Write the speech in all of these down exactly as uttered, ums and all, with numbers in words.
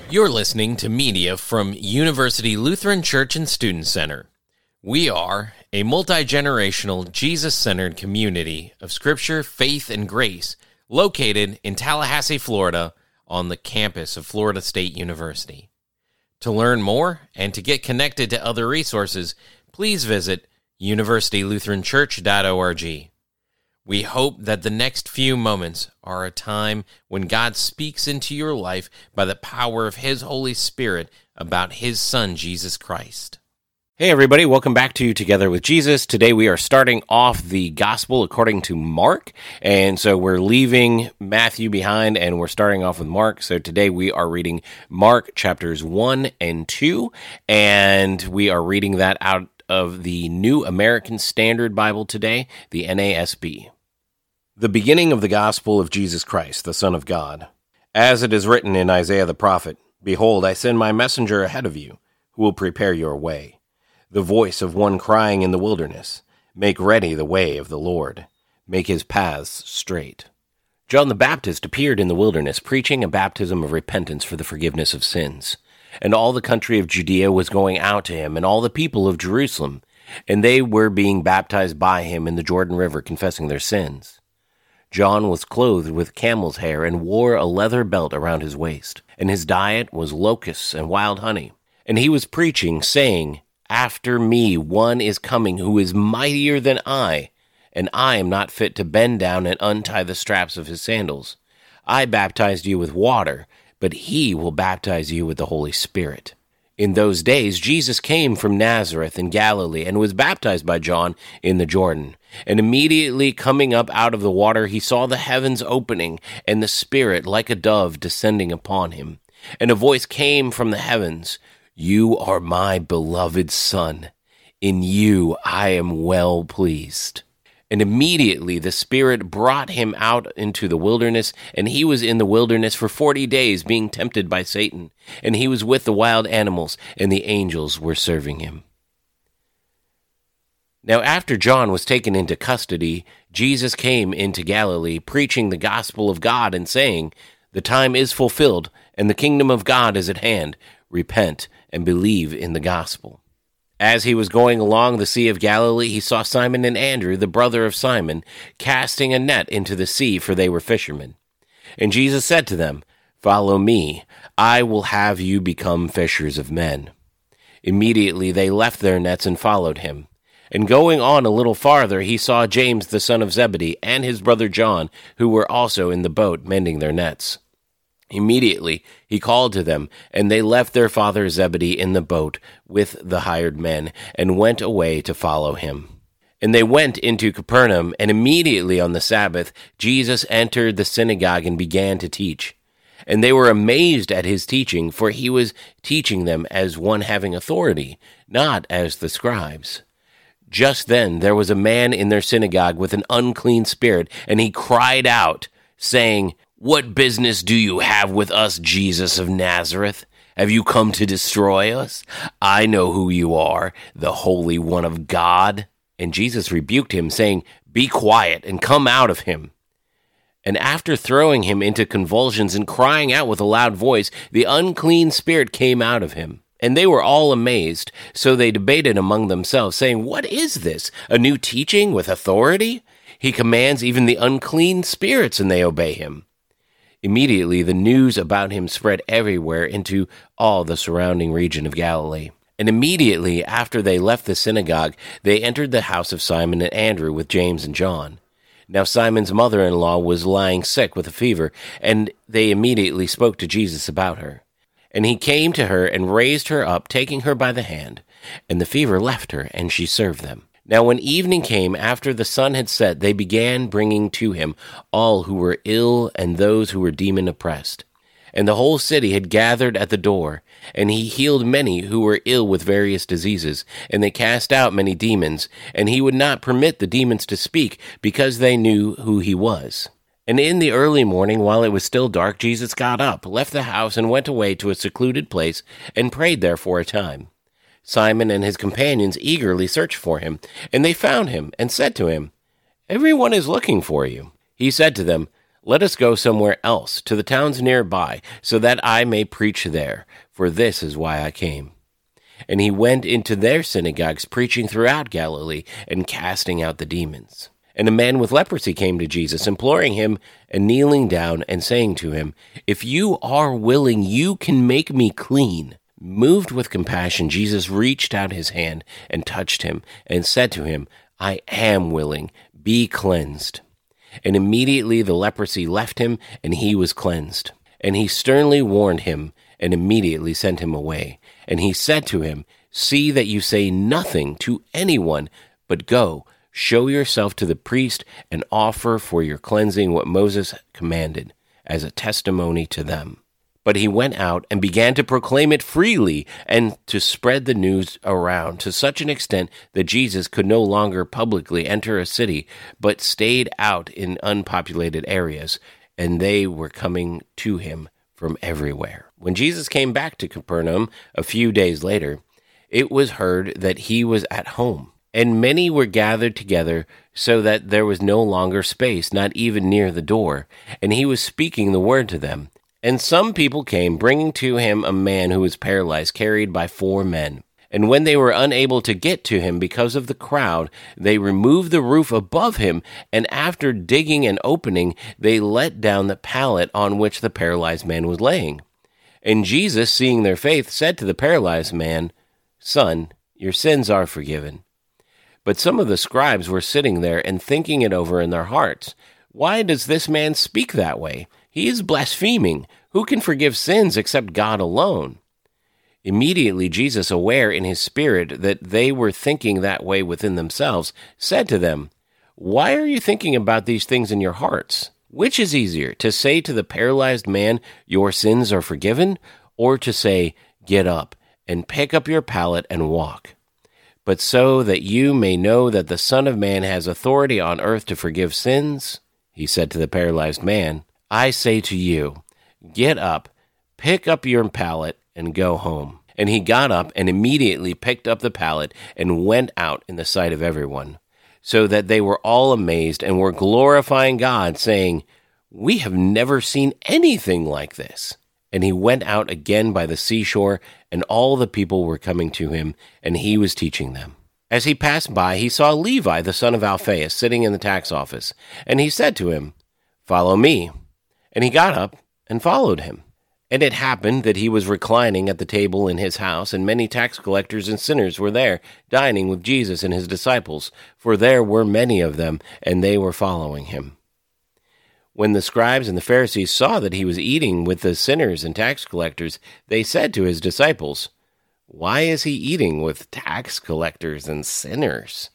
You're listening to media from University Lutheran Church and Student Center. We are a multi-generational, Jesus-centered community of Scripture, faith, and grace located in Tallahassee, Florida, on the campus of Florida State University. To learn more and to get connected to other resources, please visit university lutheran church dot org. We hope that the next few moments are a time when God speaks into your life by the power of His Holy Spirit about His Son, Jesus Christ. Hey everybody, welcome back to Together with Jesus. Today we are starting off the Gospel according to Mark, and so we're leaving Matthew behind and we're starting off with Mark. So today we are reading Mark chapters one and two, and we are reading that out of the New American Standard Bible today, the N A S B. The beginning of the Gospel of Jesus Christ, the Son of God. As it is written in Isaiah the prophet, "Behold, I send my messenger ahead of you, who will prepare your way. The voice of one crying in the wilderness, make ready the way of the Lord, make his paths straight." John the Baptist appeared in the wilderness, preaching a baptism of repentance for the forgiveness of sins. And all the country of Judea was going out to him, and all the people of Jerusalem, and they were being baptized by him in the Jordan River, confessing their sins. John was clothed with camel's hair and wore a leather belt around his waist, and his diet was locusts and wild honey. And he was preaching, saying, "After me one is coming who is mightier than I, and I am not fit to bend down and untie the straps of his sandals. I baptized you with water, but he will baptize you with the Holy Spirit." In those days Jesus came from Nazareth in Galilee and was baptized by John in the Jordan. And immediately coming up out of the water he saw the heavens opening, and the Spirit like a dove descending upon him. And a voice came from the heavens, "You are my beloved Son. In you I am well pleased." And immediately the Spirit brought him out into the wilderness, and he was in the wilderness for forty days, being tempted by Satan. And he was with the wild animals, and the angels were serving him. Now after John was taken into custody, Jesus came into Galilee, preaching the gospel of God, and saying, "The time is fulfilled, and the kingdom of God is at hand. Repent and believe in the gospel." As he was going along the Sea of Galilee, he saw Simon and Andrew, the brother of Simon, casting a net into the sea, for they were fishermen. And Jesus said to them, "Follow me, I will have you become fishers of men." Immediately they left their nets and followed him. And going on a little farther, he saw James the son of Zebedee and his brother John, who were also in the boat mending their nets. Immediately he called to them, and they left their father Zebedee in the boat with the hired men, and went away to follow him. And they went into Capernaum, and immediately on the Sabbath Jesus entered the synagogue and began to teach. And they were amazed at his teaching, for he was teaching them as one having authority, not as the scribes. Just then there was a man in their synagogue with an unclean spirit, and he cried out, saying, "What business do you have with us, Jesus of Nazareth? Have you come to destroy us? I know who you are, the Holy One of God." And Jesus rebuked him, saying, "Be quiet and come out of him." And after throwing him into convulsions and crying out with a loud voice, the unclean spirit came out of him. And they were all amazed, so they debated among themselves, saying, "What is this? A new teaching with authority? He commands even the unclean spirits, and they obey him." Immediately the news about him spread everywhere into all the surrounding region of Galilee. And immediately after they left the synagogue, they entered the house of Simon and Andrew with James and John. Now Simon's mother-in-law was lying sick with a fever, and they immediately spoke to Jesus about her. And he came to her and raised her up, taking her by the hand. And the fever left her, and she served them. Now when evening came, after the sun had set, they began bringing to him all who were ill and those who were demon-oppressed. And the whole city had gathered at the door, and he healed many who were ill with various diseases, and they cast out many demons, and he would not permit the demons to speak, because they knew who he was. And in the early morning, while it was still dark, Jesus got up, left the house, and went away to a secluded place, and prayed there for a time. Simon and his companions eagerly searched for him, and they found him, and said to him, "Everyone is looking for you." He said to them, Let us go somewhere else, to the towns nearby, so that I may preach there, for this is why I came. And he went into their synagogues, preaching throughout Galilee, and casting out the demons. And a man with leprosy came to Jesus, imploring him, and kneeling down, and saying to him, "If you are willing, you can make me clean." Moved with compassion, Jesus reached out his hand and touched him, and said to him, "I am willing, be cleansed." And immediately the leprosy left him, and he was cleansed. And he sternly warned him, and immediately sent him away. And he said to him, "See that you say nothing to anyone, but go, show yourself to the priest, and offer for your cleansing what Moses commanded, as a testimony to them." But he went out and began to proclaim it freely and to spread the news around to such an extent that Jesus could no longer publicly enter a city, but stayed out in unpopulated areas, and they were coming to him from everywhere. When Jesus came back to Capernaum a few days later, it was heard that he was at home, and many were gathered together so that there was no longer space, not even near the door, and he was speaking the word to them. And some people came, bringing to him a man who was paralyzed, carried by four men. And when they were unable to get to him because of the crowd, they removed the roof above him, and after digging an opening, they let down the pallet on which the paralyzed man was laying. And Jesus, seeing their faith, said to the paralyzed man, "Son, your sins are forgiven." But some of the scribes were sitting there and thinking it over in their hearts. "Why does this man speak that way? He is blaspheming. Who can forgive sins except God alone?" Immediately Jesus, aware in his spirit that they were thinking that way within themselves, said to them, "Why are you thinking about these things in your hearts? Which is easier, to say to the paralyzed man, 'Your sins are forgiven,' or to say, 'Get up and pick up your pallet and walk'? But so that you may know that the Son of Man has authority on earth to forgive sins," he said to the paralyzed man, "I say to you, get up, pick up your pallet, and go home." And he got up and immediately picked up the pallet and went out in the sight of everyone, so that they were all amazed and were glorifying God, saying, "We have never seen anything like this." And he went out again by the seashore, and all the people were coming to him, and he was teaching them. As he passed by, he saw Levi, the son of Alphaeus, sitting in the tax office, and he said to him, "Follow me." And he got up and followed him. And it happened that he was reclining at the table in his house, and many tax collectors and sinners were there, dining with Jesus and his disciples, for there were many of them, and they were following him. When the scribes and the Pharisees saw that he was eating with the sinners and tax collectors, they said to his disciples, "Why is he eating with tax collectors and sinners?"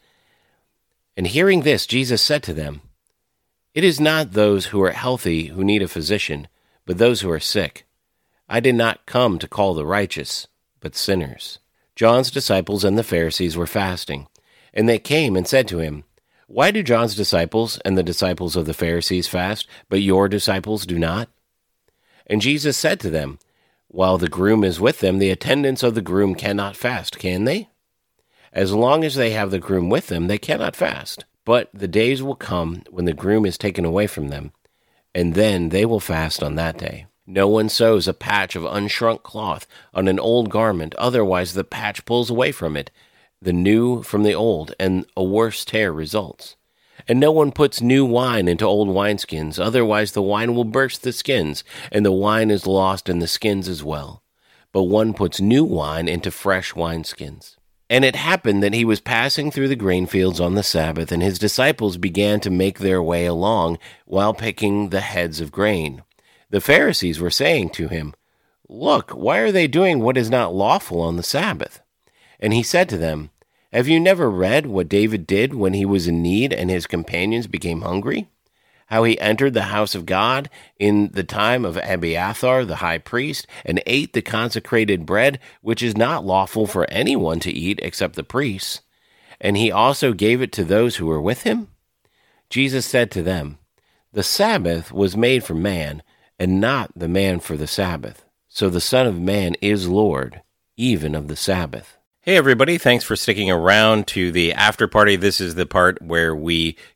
And hearing this, Jesus said to them, "It is not those who are healthy who need a physician, but those who are sick. I did not come to call the righteous, but sinners." John's disciples and the Pharisees were fasting, and they came and said to him, "Why do John's disciples and the disciples of the Pharisees fast, but your disciples do not?" And Jesus said to them, "While the groom is with them, the attendants of the groom cannot fast, can they? As long as they have the groom with them, they cannot fast. But the days will come when the groom is taken away from them, and then they will fast on that day. No one sews a patch of unshrunk cloth on an old garment, otherwise the patch pulls away from it, the new from the old, and a worse tear results. And no one puts new wine into old wineskins, otherwise the wine will burst the skins, and the wine is lost and the skins as well. But one puts new wine into fresh wineskins." And it happened that he was passing through the grain fields on the Sabbath, and his disciples began to make their way along while picking the heads of grain. The Pharisees were saying to him, "Look, why are they doing what is not lawful on the Sabbath?" And he said to them, "Have you never read what David did when he was in need and his companions became hungry? How he entered the house of God in the time of Abiathar the high priest, and ate the consecrated bread, which is not lawful for anyone to eat except the priests, and he also gave it to those who were with him?" Jesus said to them, "The Sabbath was made for man, and not the man for the Sabbath. So the Son of Man is Lord, even of the Sabbath." Hey everybody, thanks for sticking around to the after party. This is the part where we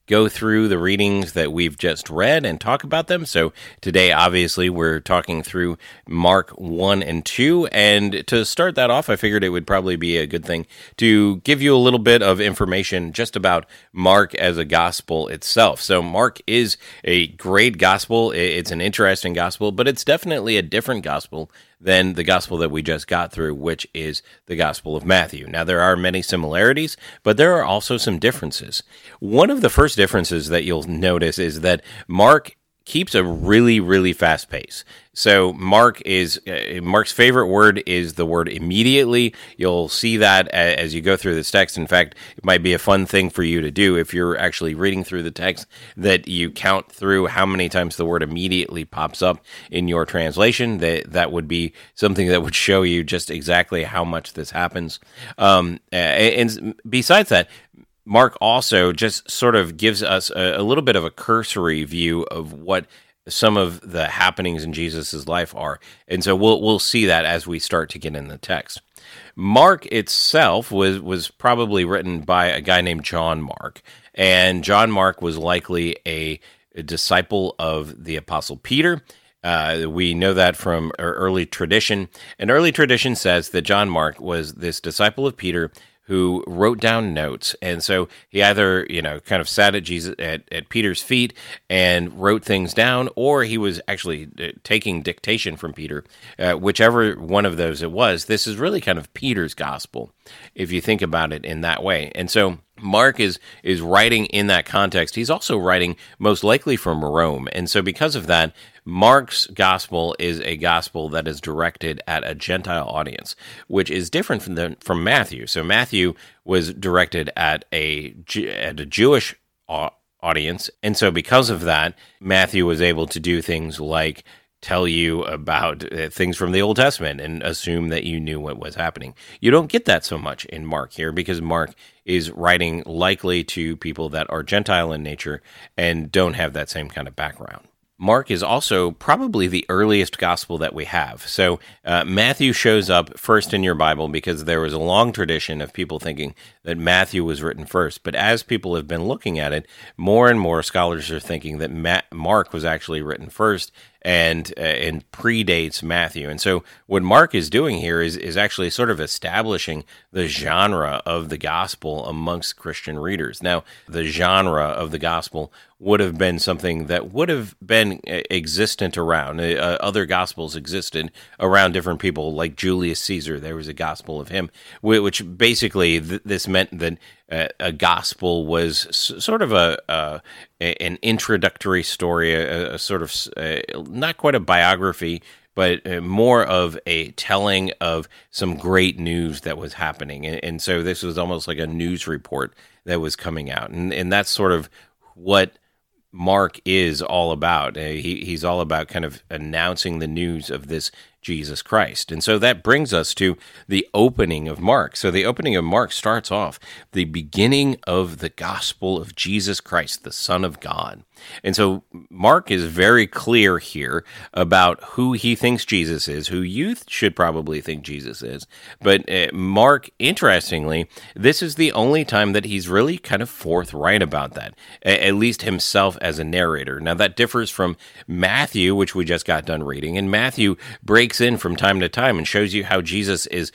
go through the readings that we've just read and talk about them. So today, obviously, we're talking through Mark one and two. And to start that off, I figured it would probably be a good thing to give you a little bit of information just about Mark as a gospel itself. So Mark is a great gospel. It's an interesting gospel, but it's definitely a different gospel than the gospel that we just got through, which is the Gospel of Matthew. Now, there are many similarities, but there are also some differences. One of the first differences that you'll notice is that Mark keeps a really, really fast pace. So Mark is uh, Mark's favorite word is the word immediately. You'll see that as you go through this text. In fact, it might be a fun thing for you to do if you're actually reading through the text, that you count through how many times the word immediately pops up in your translation. That that would be something that would show you just exactly how much this happens. Um, and besides that, Mark also just sort of gives us a, a little bit of a cursory view of what some of the happenings in Jesus' life are. And so we'll we'll see that as we start to get in the text. Mark itself was, was probably written by a guy named John Mark. And John Mark was likely a, a disciple of the Apostle Peter. Uh, we know that from early tradition. And early tradition says that John Mark was this disciple of Peter who wrote down notes. And so he either, you know, kind of sat at Jesus at, at Peter's feet and wrote things down, or he was actually taking dictation from Peter. Uh, whichever one of those it was, this is really kind of Peter's gospel, if you think about it in that way. And so Mark is is writing in that context. He's also writing most likely from Rome. And so because of that, Mark's gospel is a gospel that is directed at a Gentile audience, which is different from the, from Matthew. So Matthew was directed at a at a Jewish audience, and so because of that, Matthew was able to do things like tell you about uh, things from the Old Testament and assume that you knew what was happening. You don't get that so much in Mark here, because Mark is writing likely to people that are Gentile in nature and don't have that same kind of background. Mark is also probably the earliest gospel that we have. So uh, Matthew shows up first in your Bible because there was a long tradition of people thinking that Matthew was written first. But as people have been looking at it, more and more scholars are thinking that Ma- Mark was actually written first and uh, and predates Matthew. And so what Mark is doing here is, is actually sort of establishing the genre of the gospel amongst Christian readers. Now, the genre of the gospel would have been something that would have been existent around. Uh, other gospels existed around different people, like Julius Caesar. There was a gospel of him, which basically th- this meant that uh, a gospel was s- sort of a, uh, an introductory story, a, a sort of uh, not quite a biography, but more of a telling of some great news that was happening. And, and so this was almost like a news report that was coming out. And, and that's sort of what Mark is all about. Uh, he, he's all about kind of announcing the news of this Jesus Christ. And so that brings us to the opening of Mark. So the opening of Mark starts off the beginning of the gospel of Jesus Christ, the Son of God. And so Mark is very clear here about who he thinks Jesus is, who you should probably think Jesus is. But uh, Mark, interestingly, this is the only time that he's really kind of forthright about that, at least himself as a narrator. Now, that differs from Matthew, which we just got done reading. And Matthew breaks in from time to time and shows you how Jesus is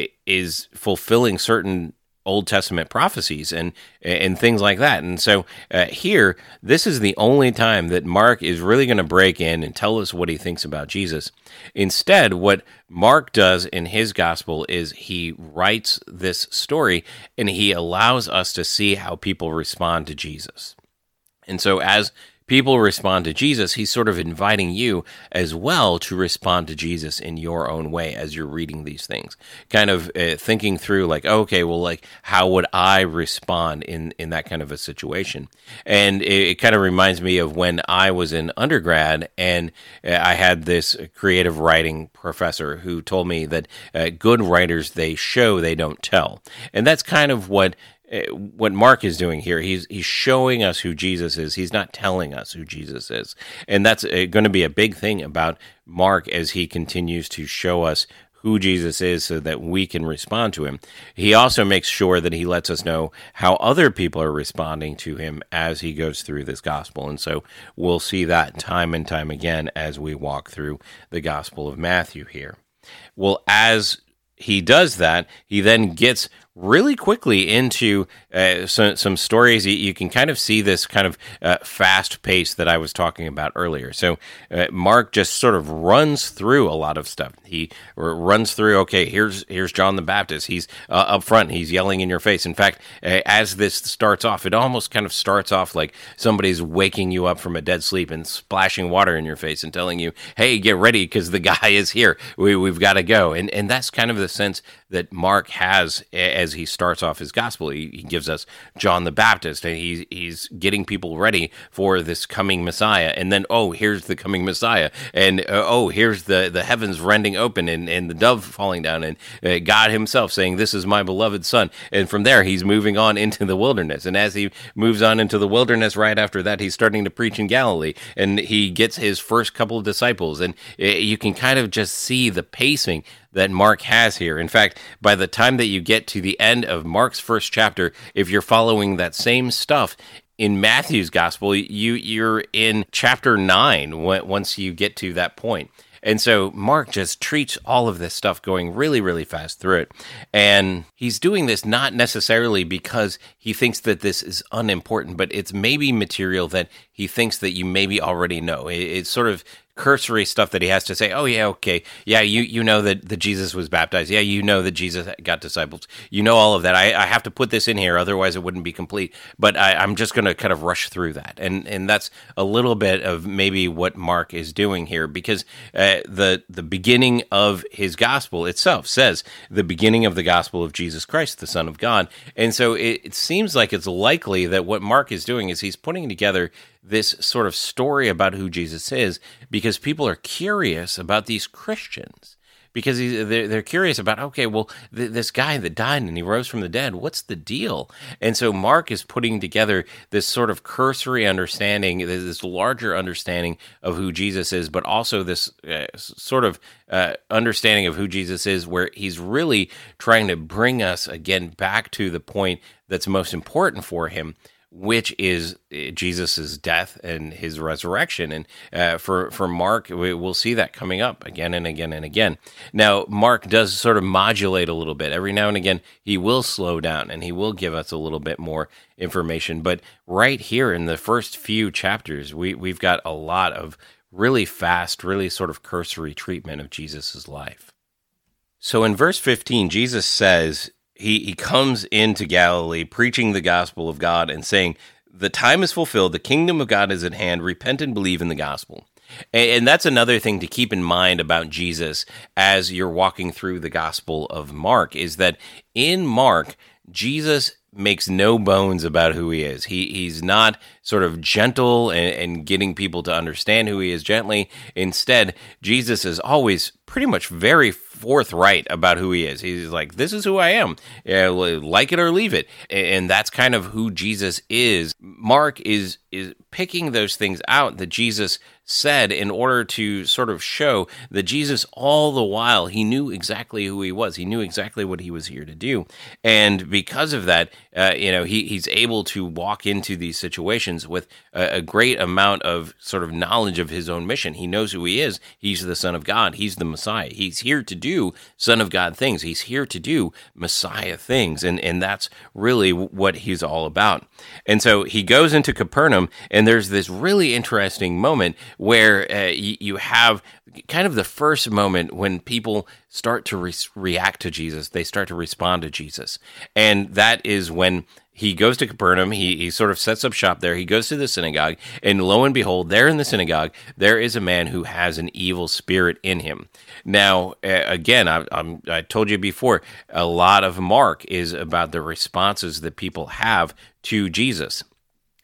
is fulfilling certain Old Testament prophecies and and things like that. And so uh, here, this is the only time that Mark is really going to break in and tell us what he thinks about Jesus. Instead, what Mark does in his gospel is he writes this story and he allows us to see how people respond to Jesus. And so as people respond to Jesus, he's sort of inviting you as well to respond to Jesus in your own way as you're reading these things. Kind of uh, thinking through like, okay, well, like, how would I respond in, in that kind of a situation? And it, it kind of reminds me of when I was in undergrad and I had this creative writing professor who told me that uh, good writers, they show, they don't tell. And that's kind of what what Mark is doing here. He's he's showing us who Jesus is. He's not telling us who Jesus is. And that's going to be a big thing about Mark as he continues to show us who Jesus is so that we can respond to him. He also makes sure that he lets us know how other people are responding to him as he goes through this gospel. And so we'll see that time and time again as we walk through the Gospel of Matthew here. Well, as he does that, he then gets really quickly into uh, some, some stories. You, you can kind of see this kind of uh, fast pace that I was talking about earlier. So uh, Mark just sort of runs through a lot of stuff. He r- runs through, okay, here's here's John the Baptist. He's uh, up front. He's yelling in your face. In fact, uh, as this starts off, it almost kind of starts off like somebody's waking you up from a dead sleep and splashing water in your face and telling you, hey, get ready because the guy is here. We, we've got to go. And, and that's kind of the sense that Mark has as he starts off his gospel. He, he gives us John the Baptist, and he's, he's getting people ready for this coming Messiah. And then, oh, here's the coming Messiah. And, uh, oh, here's the, the heavens rending open and, and the dove falling down, and uh, God himself saying, this is my beloved son. And from there, he's moving on into the wilderness. And as he moves on into the wilderness, right after that, he's starting to preach in Galilee. And he gets his first couple of disciples. And uh, you can kind of just see the pacing that Mark has here. In fact, by the time that you get to the end of Mark's first chapter, if you're following that same stuff in Matthew's gospel, you, you're in chapter nine once you get to that point. And so Mark just treats all of this stuff going really, really fast through it. And he's doing this not necessarily because he thinks that this is unimportant, but it's maybe material that he thinks that you maybe already know. It's sort of cursory stuff that he has to say, oh, yeah, okay, yeah, you you know that, that Jesus was baptized. Yeah, you know that Jesus got disciples. You know all of that. I, I have to put this in here, otherwise it wouldn't be complete. But I, I'm just going to kind of rush through that. And and that's a little bit of maybe what Mark is doing here, because uh, the, the beginning of his gospel itself says the beginning of the gospel of Jesus Christ, the Son of God. And so it, it seems like it's likely that what Mark is doing is he's putting together this sort of story about who Jesus is because people are curious about these Christians. Because they're, they're curious about, okay, well, th- this guy that died and he rose from the dead, what's the deal? And so Mark is putting together this sort of cursory understanding, this larger understanding of who Jesus is, but also this uh, sort of uh, understanding of who Jesus is, where he's really trying to bring us again back to the point that's most important for him, which is Jesus' death and his resurrection. And uh, for, for Mark, we, we'll see that coming up again and again and again. Now, Mark does sort of modulate a little bit. Every now and again, he will slow down and he will give us a little bit more information. But right here in the first few chapters, we, we've got a lot of really fast, really sort of cursory treatment of Jesus' life. So in verse fifteen, Jesus says, He he comes into Galilee preaching the gospel of God and saying, the time is fulfilled, the kingdom of God is at hand, repent and believe in the gospel. And, and that's another thing to keep in mind about Jesus as you're walking through the gospel of Mark, is that in Mark, Jesus makes no bones about who he is. He He's not sort of gentle and, and getting people to understand who he is gently. Instead, Jesus is always pretty much very forthright about who he is. He's like, this is who I am. Yeah, like it or leave it. And that's kind of who Jesus is. Mark is is picking those things out that Jesus said in order to sort of show that Jesus, all the while, he knew exactly who he was. He knew exactly what he was here to do. And because of that, uh, you know, he, he's able to walk into these situations with a, a great amount of sort of knowledge of his own mission. He knows who he is. He's the Son of God. He's the Messiah. He's here to do Son of God things. He's here to do Messiah things. And, and that's really what he's all about. And so he goes into Capernaum, and there's this really interesting moment where uh, you, you have kind of the first moment when people start to re- react to Jesus. They start to respond to Jesus. And that is when he goes to Capernaum. He, he sort of sets up shop there. He goes to the synagogue, and lo and behold, there in the synagogue, there is a man who has an evil spirit in him. Now, uh, again, I, I'm, I told you before, a lot of Mark is about the responses that people have to Jesus.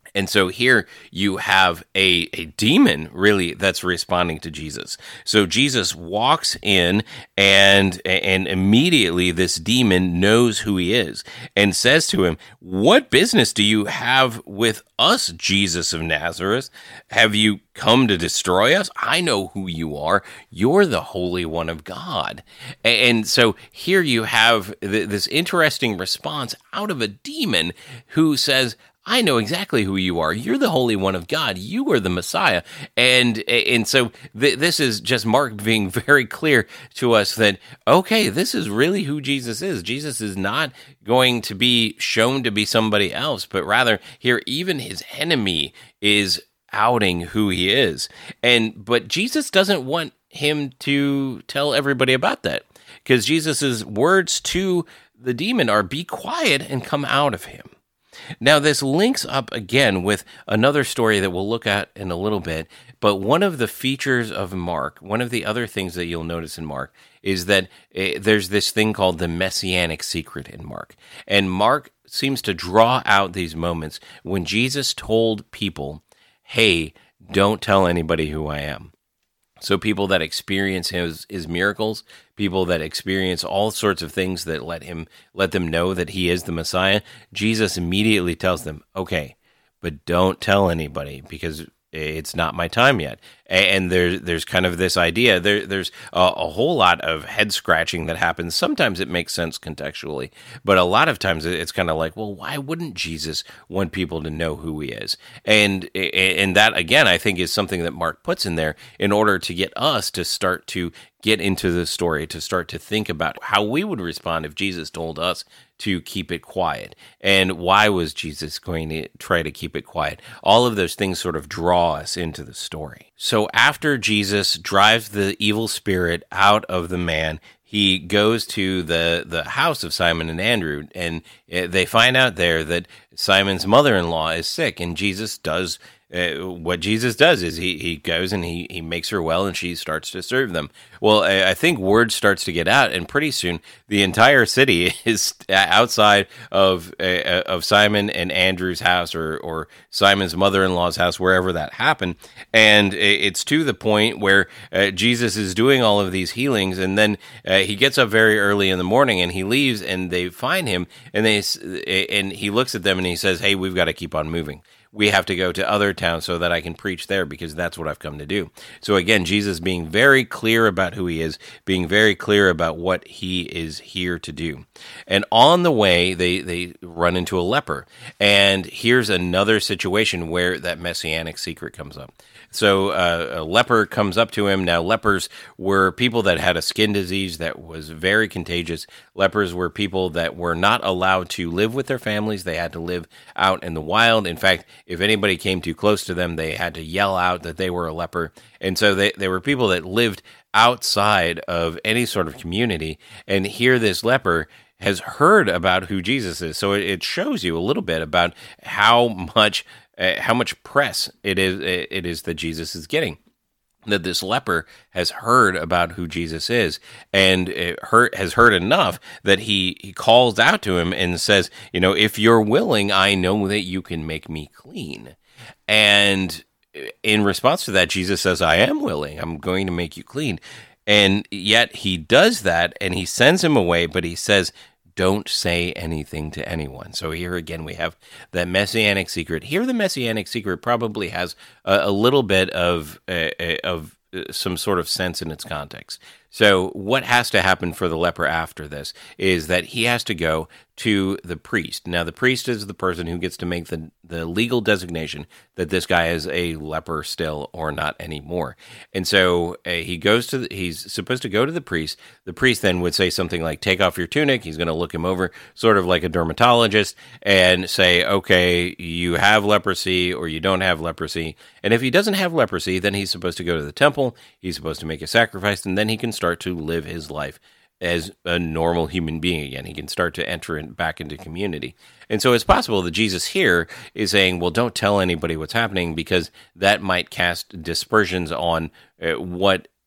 And so here you have a, a demon, really, that's responding to Jesus. So Jesus walks in, and and immediately this demon knows who he is and says to him, "What business do you have with us, Jesus of Nazareth? Have you come to destroy us? I know who you are. You're the Holy One of God." And so here you have this interesting response out of a demon who says, "I know exactly who you are. You're the Holy One of God. You are the Messiah." And and so th- this is just Mark being very clear to us that, okay, this is really who Jesus is. Jesus is not going to be shown to be somebody else, but rather here even his enemy is outing who he is. And but Jesus doesn't want him to tell everybody about that, because Jesus's words to the demon are, "Be quiet and come out of him." Now, this links up again with another story that we'll look at in a little bit, but one of the features of Mark, one of the other things that you'll notice in Mark, is that uh, there's this thing called the messianic secret in Mark. And Mark seems to draw out these moments when Jesus told people, "Hey, don't tell anybody who I am." So people that experience his, his miracles, people that experience all sorts of things that let him let them know that he is the Messiah, Jesus immediately tells them, "Okay, but don't tell anybody, because it's not my time yet." And there's there's kind of this idea. There there's a, a whole lot of head scratching that happens. Sometimes it makes sense contextually, but a lot of times it's kind of like, well, why wouldn't Jesus want people to know who he is? And and that again, I think, is something that Mark puts in there in order to get us to start to get into the story, to start to think about how we would respond if Jesus told us to keep it quiet. And why was Jesus going to try to keep it quiet? All of those things sort of draw us into the story. So after Jesus drives the evil spirit out of the man, he goes to the, the house of Simon and Andrew, and they find out there that Simon's mother-in-law is sick, and Jesus does Uh, what Jesus does is he, he goes and he, he makes her well, and she starts to serve them. Well, I, I think word starts to get out, and pretty soon the entire city is outside of uh, of Simon and Andrew's house, or, or Simon's mother-in-law's house, wherever that happened. And it's to the point where uh, Jesus is doing all of these healings, and then uh, he gets up very early in the morning, and he leaves, and they find him, and they and he looks at them, and he says, "Hey, we've got to keep on moving. We have to go to other towns so that I can preach there, because that's what I've come to do." So again, Jesus being very clear about who he is, being very clear about what he is here to do. And on the way, they, they run into a leper. And here's another situation where that messianic secret comes up. So uh, a leper comes up to him. Now, lepers were people that had a skin disease that was very contagious. Lepers were people that were not allowed to live with their families. They had to live out in the wild. In fact, if anybody came too close to them, they had to yell out that they were a leper. And so they, they were people that lived outside of any sort of community. And here this leper has heard about who Jesus is. So it, it shows you a little bit about how much uh, how much press it is it is that Jesus is getting. That this leper has heard about who Jesus is, and it heard, has heard enough that he, he calls out to him and says, you know, "If you're willing, I know that you can make me clean." And in response to that, Jesus says, "I am willing. I'm going to make you clean." And yet he does that, and he sends him away, but he says, "Don't say anything to anyone." So here again, we have that messianic secret. Here, the messianic secret probably has a, a little bit of uh, of some sort of sense in its context. So what has to happen for the leper after this is that he has to go to the priest. Now, the priest is the person who gets to make the, the legal designation that this guy is a leper still or not anymore. And so uh, he goes to, the, he's supposed to go to the priest. The priest then would say something like, "Take off your tunic." He's going to look him over, sort of like a dermatologist, and say, "Okay, you have leprosy or you don't have leprosy." And if he doesn't have leprosy, then he's supposed to go to the temple. He's supposed to make a sacrifice, and then he can start to live his life as a normal human being again. He can start to enter in, back into community. And so it's possible that Jesus here is saying, well, don't tell anybody what's happening, because that might cast dispersions on uh, what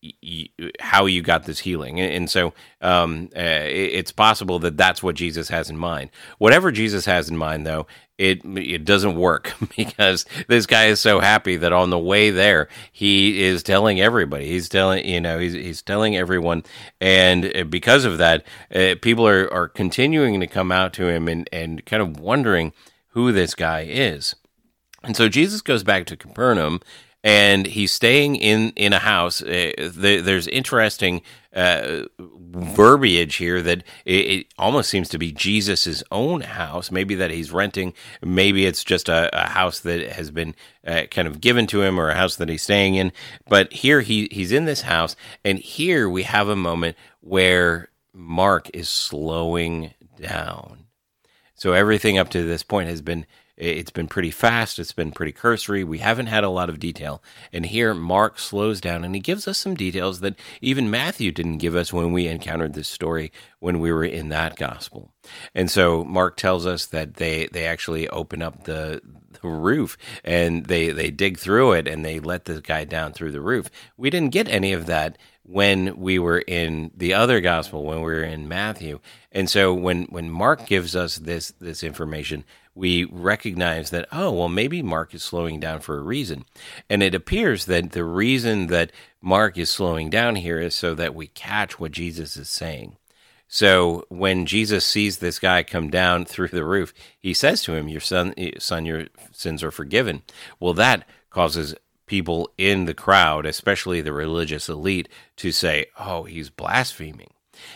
y- how you got this healing. And, and so um, uh, it, it's possible that that's what Jesus has in mind. Whatever Jesus has in mind, though, it it doesn't work because this guy is so happy that on the way there, he is telling everybody. He's telling, you know, he's he's telling everyone. And because of that, uh, people are, are continuing to come out to him and, and kind of wondering who this guy is. And so Jesus goes back to Capernaum, and he's staying in, in a house. Uh, the, there's interesting uh, verbiage here that it, it almost seems to be Jesus' own house, maybe that he's renting. Maybe it's just a, a house that has been uh, kind of given to him, or a house that he's staying in. But here he, he's in this house, and here we have a moment where Mark is slowing down. So everything up to this point has been It's been pretty fast. It's been pretty cursory. We haven't had a lot of detail. And here Mark slows down, and he gives us some details that even Matthew didn't give us when we encountered this story when we were in that gospel. And so Mark tells us that they, they actually open up the, the roof, and they, they dig through it, and they let the guy down through the roof. We didn't get any of that when we were in the other gospel, when we were in Matthew. And so when, when Mark gives us this, this information, we recognize that, oh, well, maybe Mark is slowing down for a reason. And it appears that the reason that Mark is slowing down here is so that we catch what Jesus is saying. So when Jesus sees this guy come down through the roof, he says to him, your son, son, your sins are forgiven. Well, that causes people in the crowd, especially the religious elite, to say, oh, he's blaspheming.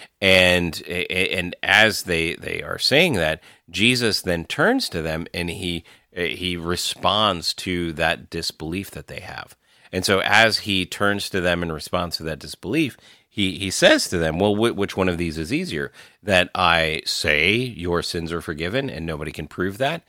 And and as they, they are saying that, Jesus then turns to them, and he he responds to that disbelief that they have. And so as he turns to them in response to that disbelief, he, he says to them, well, wh- which one of these is easier? That I say your sins are forgiven and nobody can prove that?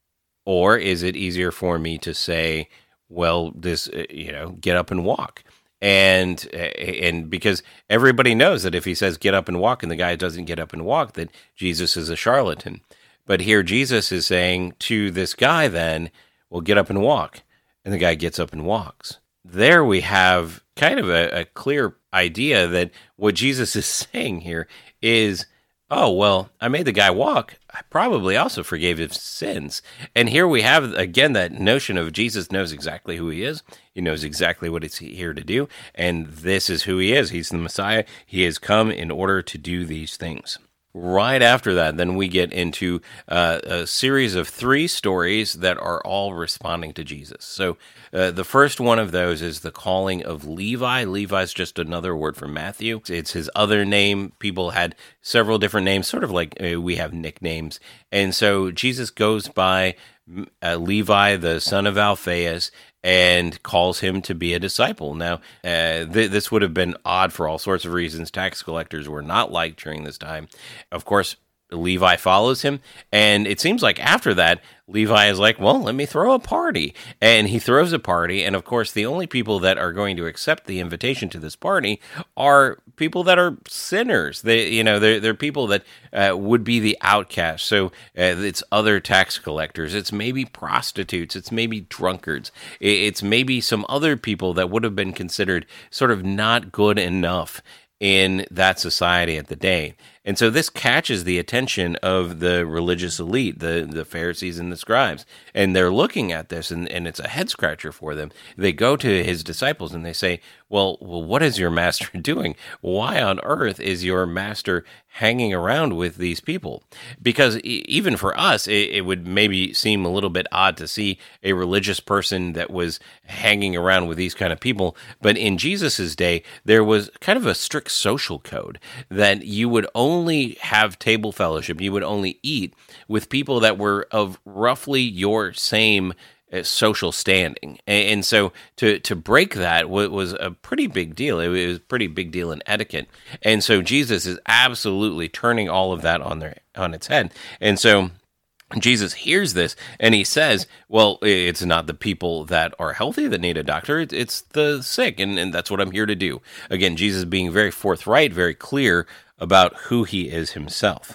Or is it easier for me to say, well, this, you know, get up and walk? And and because everybody knows that if he says get up and walk and the guy doesn't get up and walk, that Jesus is a charlatan. But here Jesus is saying to this guy then, well, get up and walk. And the guy gets up and walks. There we have kind of a, a clear idea that what Jesus is saying here is, oh, well, I made the guy walk. I probably also forgave his sins. And here we have, again, that notion of Jesus knows exactly who he is. He knows exactly what he's here to do. And this is who he is. He's the Messiah. He has come in order to do these things. Right after that, then we get into uh, a series of three stories that are all responding to Jesus. So uh, the first one of those is the calling of Levi. Levi's just another word for Matthew. It's his other name. People had several different names, sort of like uh, we have nicknames. And so Jesus goes by uh, Levi, the son of Alphaeus, and calls him to be a disciple. Now, uh, th- this would have been odd for all sorts of reasons. Tax collectors were not liked during this time. Of course, Levi follows him, and it seems like after that, Levi is like, well, let me throw a party. And he throws a party, and of course, the only people that are going to accept the invitation to this party are people that are sinners. They, you know, they're, they're people that uh, would be the outcast. So uh, it's other tax collectors. It's maybe prostitutes. It's maybe drunkards. It's maybe some other people that would have been considered sort of not good enough in that society at the day. And so this catches the attention of the religious elite, the, the Pharisees and the scribes. And they're looking at this, and, and it's a head scratcher for them. They go to his disciples and they say, well, well, what is your master doing? Why on earth is your master hanging around with these people? Because e- even for us, it, it would maybe seem a little bit odd to see a religious person that was hanging around with these kind of people. But in Jesus's day, there was kind of a strict social code that you would only only have table fellowship. You would only eat with people that were of roughly your same uh, social standing. And, and so to to break that w- was a pretty big deal. It was a pretty big deal in etiquette. And so Jesus is absolutely turning all of that on their on its head. And so Jesus hears this, and he says, well, it's not the people that are healthy that need a doctor, it's the sick, and, and that's what I'm here to do. Again, Jesus being very forthright, very clear about who he is himself.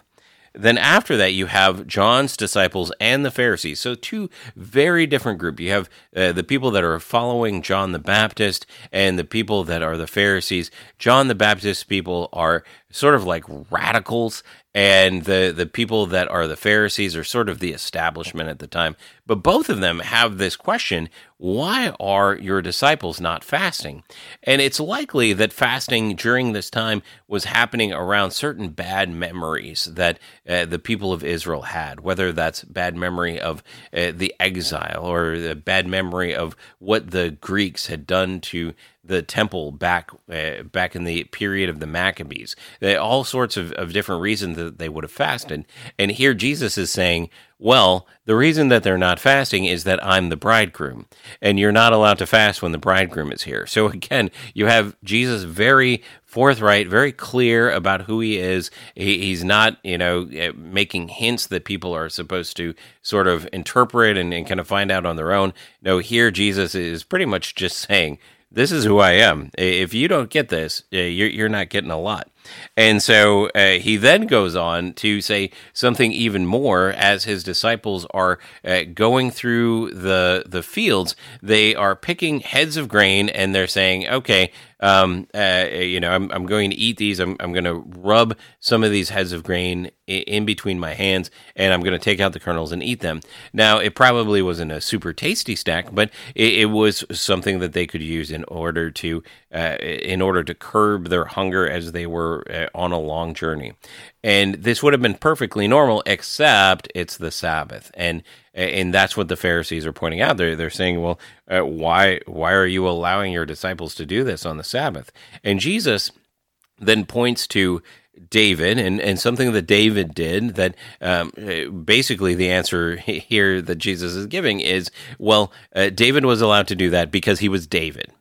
then after that, you have John's disciples and the Pharisees. So two very different groups. You have uh, the people that are following John the Baptist and the people that are the Pharisees. John the Baptist people are sort of like radicals, and the, the people that are the Pharisees are sort of the establishment at the time. But both of them have this question, why are your disciples not fasting? And it's likely that fasting during this time was happening around certain bad memories that uh, the people of Israel had, whether that's bad memory of uh, the exile or the bad memory of what the Greeks had done to the temple back uh, back in the period of the Maccabees. They, all sorts of, of different reasons that they would have fasted. And here Jesus is saying, well, the reason that they're not fasting is that I'm the bridegroom, and you're not allowed to fast when the bridegroom is here. So again, you have Jesus very forthright, very clear about who he is. He, he's not, you know, making hints that people are supposed to sort of interpret and, and kind of find out on their own. No, here Jesus is pretty much just saying, this is who I am. If you don't get this, you're, you're not getting a lot. And so uh, he then goes on to say something even more as his disciples are uh, going through the the fields. They are picking heads of grain, and they're saying, okay, um, uh, you know, I'm, I'm going to eat these. I'm, I'm going to rub some of these heads of grain in between my hands, and I'm going to take out the kernels and eat them. Now, it probably wasn't a super tasty snack, but it, it was something that they could use in order to uh, in order to curb their hunger as they were uh, on a long journey. And this would have been perfectly normal, except it's the Sabbath, and and that's what the Pharisees are pointing out. They're they're saying, well, uh, why why are you allowing your disciples to do this on the Sabbath? And Jesus then points to David and, and something that David did that um, basically the answer here that Jesus is giving is, well, uh, David was allowed to do that because he was David.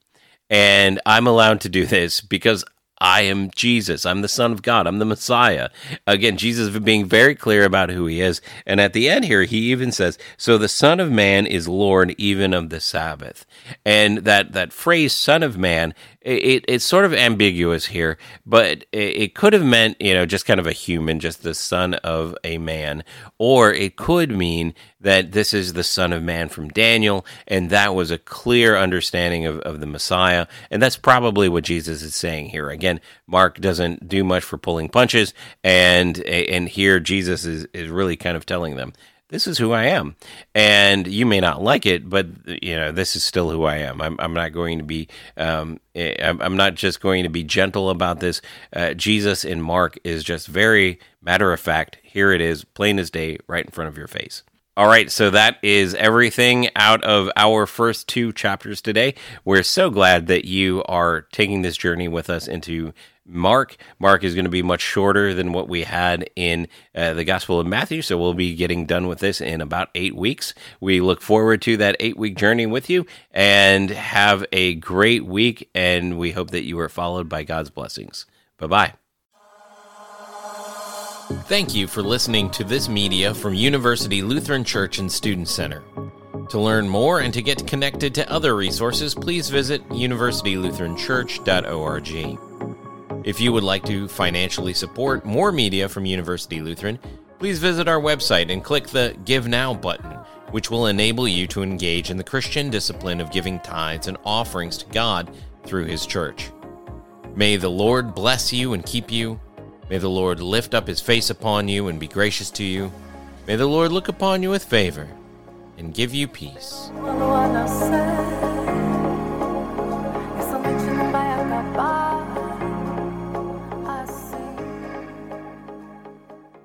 And I'm allowed to do this because I am Jesus. I'm the Son of God. I'm the Messiah. Again, Jesus being very clear about who he is. And at the end here, he even says, so the Son of Man is Lord even of the Sabbath. And that, that phrase, Son of Man, it, it's sort of ambiguous here, but it, it could have meant, you know, just kind of a human, just the son of a man. Or it could mean that this is the Son of Man from Daniel, and that was a clear understanding of, of the Messiah. And that's probably what Jesus is saying here. Again, Mark doesn't do much for pulling punches, and and here Jesus is, is really kind of telling them, this is who I am. And you may not like it, but you know, this is still who I am. I'm, I'm not going to be, um, I'm not just going to be gentle about this. Uh, Jesus in Mark is just very matter of fact. Here it is, plain as day, right in front of your face. All right, so that is everything out of our first two chapters today. We're so glad that you are taking this journey with us into Mark. Mark is going to be much shorter than what we had in uh, the Gospel of Matthew, so we'll be getting done with this in about eight weeks. We look forward to that eight-week journey with you, and have a great week, and we hope that you are followed by God's blessings. Bye-bye. Thank you for listening to this media from University Lutheran Church and Student Center. To learn more and to get connected to other resources, please visit university lutheran church dot org. If you would like to financially support more media from University Lutheran, please visit our website and click the Give Now button, which will enable you to engage in the Christian discipline of giving tithes and offerings to God through His church. May the Lord bless you and keep you. May the Lord lift up His face upon you and be gracious to you. May the Lord look upon you with favor and give you peace. Quando a nascer, essa noite não vai acabar.